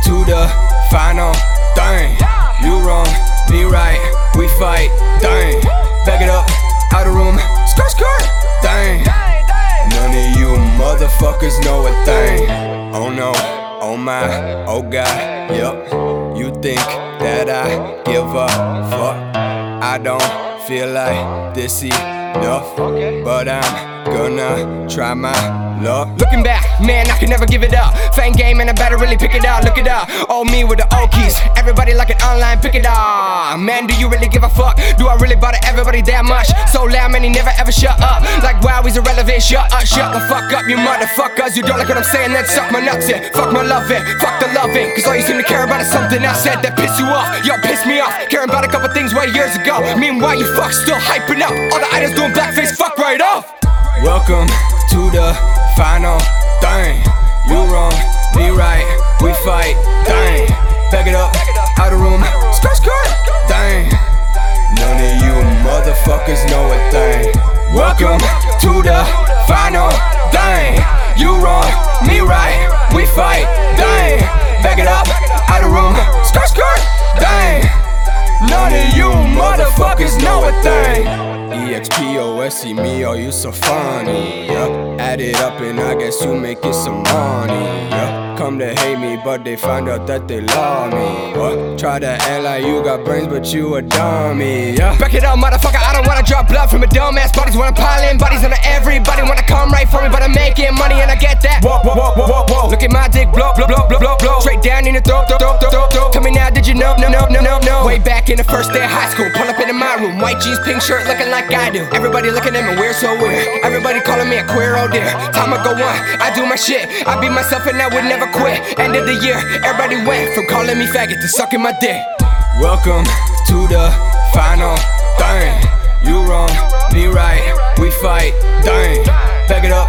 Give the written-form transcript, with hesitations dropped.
to the final thing. You wrong, me right, we fight, dang. Back it up, out of room, skirt, skirt, dang. None of you motherfuckers know a thing. Oh no, oh my, oh God, yup. You think that I give a fuck? I don't feel like this enough, but I'm gonna try my luck. Looking back, man, I can never give it up. Fame game and I better really pick it up. Look it up, old me with the old keys. Everybody like it online, pick it up. Man, do you really give a fuck? Do I really bother everybody that much? So loud, man, he never ever shut up. Like wow, he's irrelevant, shut the fuck up, you motherfuckers. You don't like what I'm saying, then suck my nuts in. Fuck my loving, fuck the loving. Cause all you seem to care about is something I said that piss you off. Yo, piss me off, caring about a couple things way years ago. Meanwhile, you fuck still hyping up. All the idols doing blackface, fuck right off. Welcome to the final thing. You wrong, me right, we fight, dang. Back it up, out of room, skirt, skirt, dang. None of you motherfuckers know a thing. Welcome to the final thing. You wrong, me right, we fight, dang. Back it up, out of room, skirt, skirt, dang. None of you motherfuckers know a thing. EXPOSE me, oh you so funny, yeah. Add it up and I guess you making some money, yeah. Come to hate me but they find out that they love me, what? Try to act like you got brains but you a dummy, yeah. Back it up motherfucker, I don't wanna draw blood from a dumbass. Bodies wanna pile in, bodies on everybody wanna come right for me. But I'm making money and I get that. Whoa, whoa, whoa, whoa, whoa. Look at my dick, blow, blow, blow, blow, blow, blow. Straight down in the throat, throat, throat, throat, throat. Tell me now, did you know, no. Way back in the first day of high school, pull up into my room, white jeans, pink shirt, looking like I do. Everybody looking at me weird, so weird. Everybody calling me a queer, oh dear. Time to go on, I do my shit. I be myself and I would never quit. End of the year, everybody went from calling me faggot to sucking my dick. Welcome to the final thing. You wrong, me right, we fight, dang. Back it up.